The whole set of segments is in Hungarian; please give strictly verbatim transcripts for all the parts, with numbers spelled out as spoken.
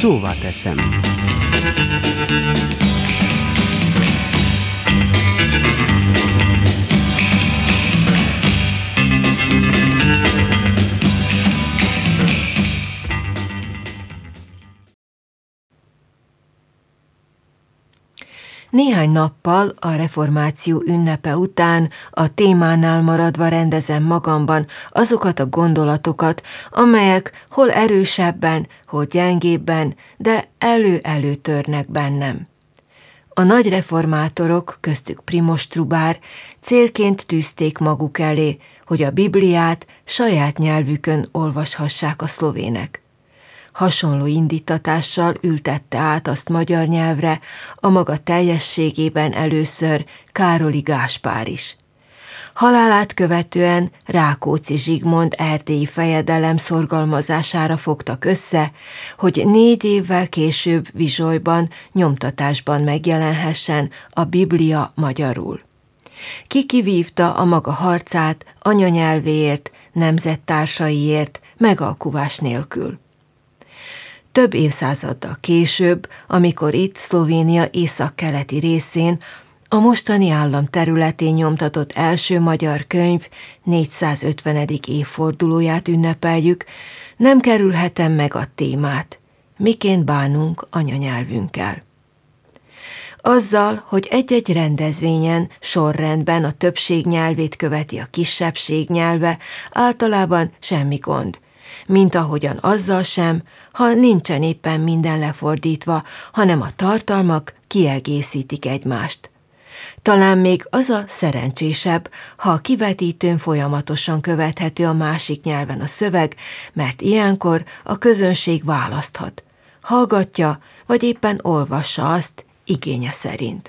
Szóvá teszem. Néhány nappal a reformáció ünnepe után a témánál maradva rendezem magamban azokat a gondolatokat, amelyek hol erősebben, hol gyengébben, de elő-elő törnek bennem. A nagy reformátorok, köztük Primož Trubár, célként tűzték maguk elé, hogy a Bibliát saját nyelvükön olvashassák a szlovének. Hasonló indítatással ültette át azt magyar nyelvre a maga teljességében először Károli Gáspár is. Halálát követően Rákóczi Zsigmond erdélyi fejedelem szorgalmazására fogtak össze, hogy négy évvel később Vizsolyban nyomtatásban megjelenhessen a Biblia magyarul. Ki kivívta a maga harcát anyanyelvéért, nemzettársaiért, megalkuvás nélkül. Több évszázaddal később, amikor itt Szlovénia északkeleti részén, a mostani állam területén nyomtatott első magyar könyv négyszázötvenedik évfordulóját ünnepeljük, nem kerülhetem meg a témát, miként bánunk anyanyelvünkkel. Azzal, hogy egy-egy rendezvényen sorrendben a többség nyelvét követi a kisebbség nyelve, általában semmi gond, mint ahogyan azzal sem, ha nincsen éppen minden lefordítva, hanem a tartalmak kiegészítik egymást. Talán még az a szerencsésebb, ha a kivetítőn folyamatosan követhető a másik nyelven a szöveg, mert ilyenkor a közönség választhat, hallgatja, vagy éppen olvassa azt igénye szerint.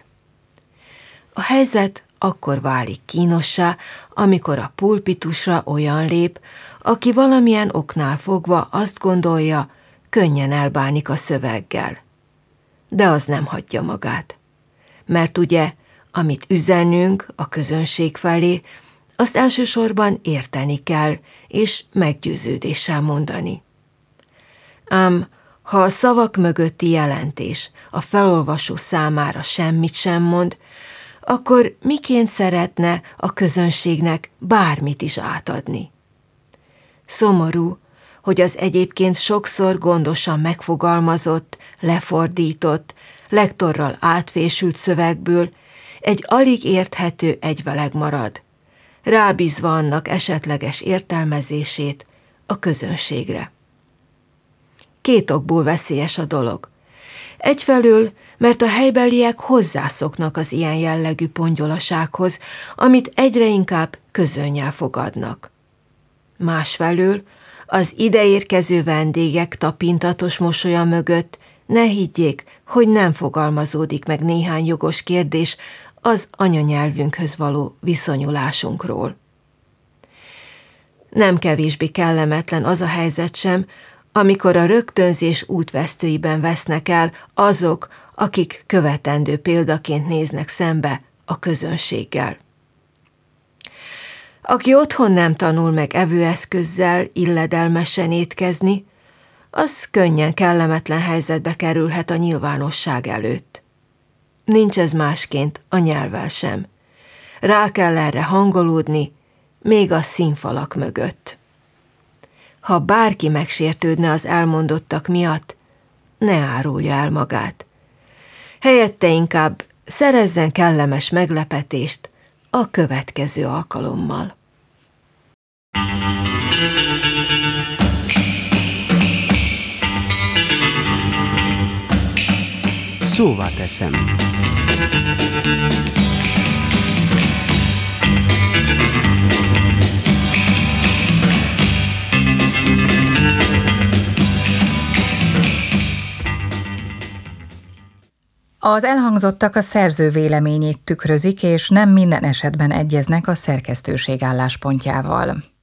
A helyzet akkor válik kínossá, amikor a pulpitusra olyan lép, aki valamilyen oknál fogva azt gondolja, könnyen elbánik a szöveggel. De az nem hagyja magát. Mert ugye, amit üzenünk a közönség felé, azt elsősorban érteni kell, és meggyőződéssel mondani. Ám ha a szavak mögötti jelentés a felolvasó számára semmit sem mond, akkor miként szeretne a közönségnek bármit is átadni? Szomorú, hogy az egyébként sokszor gondosan megfogalmazott, lefordított, lektorral átfésült szövegből egy alig érthető egyveleg marad, rábízva annak esetleges értelmezését a közönségre. Két okból veszélyes a dolog. Egyfelől, mert a helybeliek hozzászoknak az ilyen jellegű pongyolasághoz, amit egyre inkább közönnyel fogadnak. Másfelől, az ideérkező vendégek tapintatos mosolya mögött ne higgyék, hogy nem fogalmazódik meg néhány jogos kérdés az anyanyelvünkhöz való viszonyulásunkról. Nem kevésbé kellemetlen az a helyzet sem, amikor a rögtönzés útvesztőiben vesznek el azok, akik követendő példaként néznek szembe a közönséggel. Aki otthon nem tanul meg evőeszközzel illedelmesen étkezni, az könnyen kellemetlen helyzetbe kerülhet a nyilvánosság előtt. Nincs ez másként a nyelvvel sem. Rá kell erre hangolódni, még a színfalak mögött. Ha bárki megsértődne az elmondottak miatt, ne árulja el magát. Helyette inkább szerezzen kellemes meglepetést a következő alkalommal. Szóvá teszem. Az elhangzottak a szerző véleményét tükrözik, és nem minden esetben egyeznek a szerkesztőség álláspontjával.